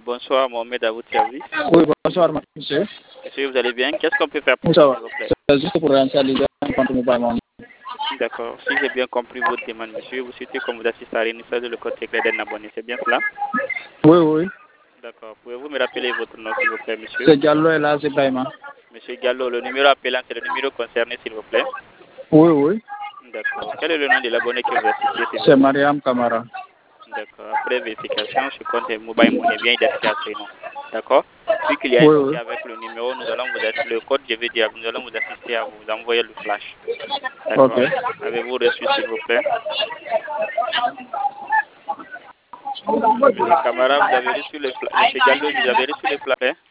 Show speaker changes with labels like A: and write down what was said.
A: Bonsoir, Mohamed, à votre service.
B: Oui, bonsoir, monsieur.
A: Monsieur, vous allez bien? Qu'est-ce qu'on peut faire pour
B: Oui,
A: vous,
B: ça va.
A: s'il vous plaît?
B: C'est juste pour réinitialiser un compte mobile money.
A: D'accord. Si j'ai bien compris votre demande, monsieur, vous souhaitez qu'on vous assiste à l'initiation de le code secret d'un abonné. C'est bien cela?
B: Oui, oui.
A: D'accord. Pouvez-vous me rappeler votre nom, s'il vous plaît, monsieur?
B: C'est Gallo et là, c'est Ibrahima.
A: Monsieur Gallo, le numéro appelant, c'est le numéro concerné, s'il vous plaît.
B: Oui, oui.
A: D'accord. Quel est le nom de l'abonné que vous assistez, s'il vous
B: C'est
A: plaît?
B: Mariam Kamara.
A: D'accord. Après vérification, ce compte est mobile money bien identifié à ce nom. D'accord. Puis qu'il y a
B: Oui,
A: inscrit
B: oui.
A: avec le numéro, nous allons vous le code, je vais dire, nous allons vous assister à vous envoyer le flash.
B: Ok.
A: D'accord. Avez-vous reçu, s'il vous plaît? Monsieur Camara, vous avez reçu le flash. Monsieur Gallo, vous avez reçu le flash?